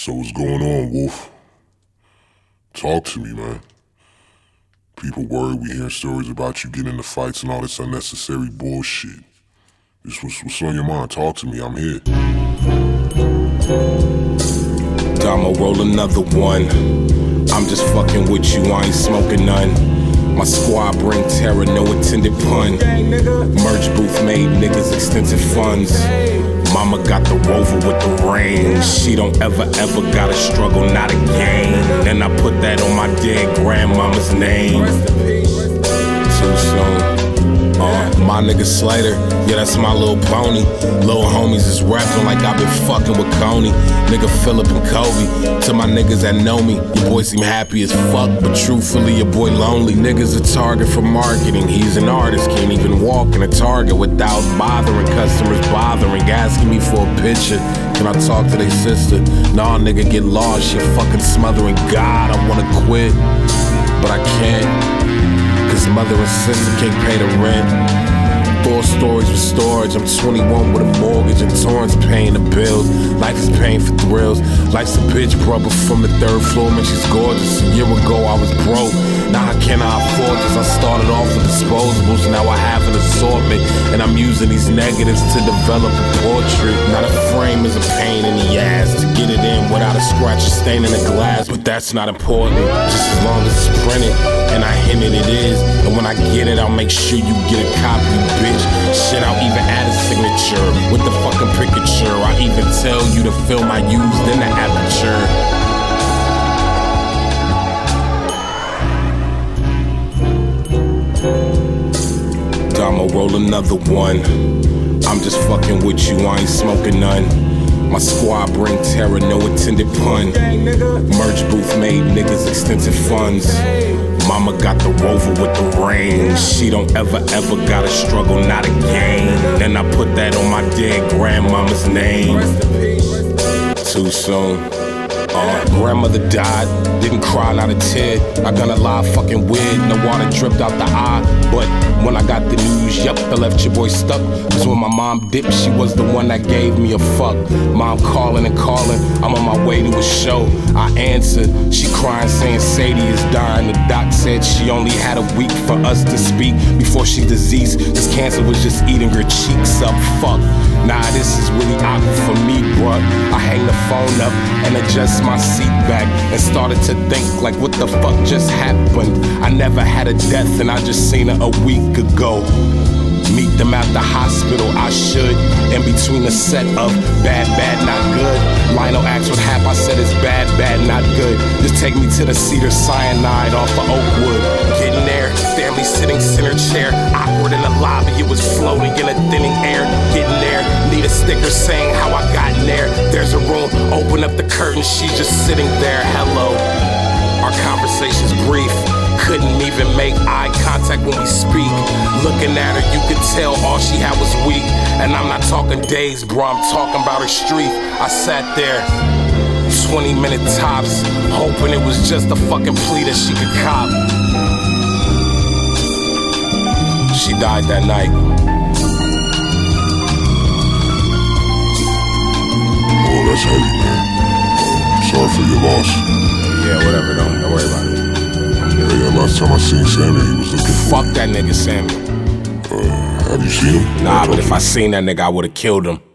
So what's going on, Wolf? Talk to me, man. People worried we hearing stories about you getting into fights and all this unnecessary bullshit. What's on your mind? Talk to me, I'm here. I'ma roll another one. I'm just fucking with you, I ain't smoking none. My squad bring terror, no intended pun. Merch booth made niggas extensive funds. Mama got the Rover with the range. She don't ever gotta struggle, not again. Then I put that on my dead grandmama's name. Too soon. My nigga Slater, yeah, that's my little pony. Little homies is rapping like I've been fucking with Coney. Nigga Phillip and Kobe. To my niggas that know me, your boy seem happy as fuck, but truthfully your boy lonely. Niggas a target for marketing. He's an artist, can't even walk in a Target without bothering customers, asking me for a picture. Can I talk to they sister? Nah, nigga, get lost, you're fucking smothering God. I wanna quit, but I can't. Cause mother and sister can't pay the rent. 4 stories with storage. I'm 21 with a mortgage and Torrance paying the bills. Life is paying for thrills. Life's a bitch, brother, from the 3rd floor. Man, she's gorgeous. A year ago I was broke. Now how can I afford this? I started off with disposables. Now I have an assortment, and I'm using these negatives to develop a portrait. Now the frame is a pain in the ass to get it in without a scratch or stain in the glass. But that's not important, just as long as it's printed. And I hinted it is. And when I get it, I'll make sure you get a copy, bitch. Shit, I'll even add a signature with the fucking picture. I even tell you the film I used in the aperture. I'ma roll another one. I'm just fucking with you, I ain't smoking none. My squad bring terror, no intended pun. Merch booth made niggas extensive funds. Mama got the Rover with the range. She don't ever gotta struggle, not again. Then I put that on my dead grandmama's name. Too soon. Grandmother died, didn't cry, not a tear. I gonna lie, fucking weird, no water dripped out the eye. But when I got the news, yup, I left your boy stuck. Cause when my mom dipped, she was the one that gave me a fuck. Mom calling and calling, I'm on my way to a show. I answered, she crying saying Sadie is dying. The doc said she only had a week for us to speak before she deceased. This cancer was just eating her cheeks up, fuck. Nah, this is really awkward for me, bruh. I hang the phone up and adjust my seat back and started to think like what the fuck just happened. I never had a death and I just seen her a week ago. Meet them at the hospital, I should. In between the set of bad, not good. Lionel asked what happened, I said it's bad, not good. Just take me to the Cedar Cyanide off of Oakwood. Getting there, family sitting center chair. Awkward in the lobby, it was floating in a thinning air. Getting there, need a sticker saying how I got in there. There's a room, open up the curtain, she's just sitting there, hello. Our conversation's brief. Couldn't even make eye contact when we speak. Looking at her, you could tell all she had was weak. And I'm not talking days, bro, I'm talking about her street. I sat there, 20-minute tops, hoping it was just a fucking plea that she could cop. She died that night. Oh, that's heavy, man. Sorry for your loss. Yeah, whatever, don't worry about it. Yeah, last time I seen Sammy, he was looking for Fuck that nigga, Sammy. Have you seen him? Nah, but if I seen that nigga, I would've killed him.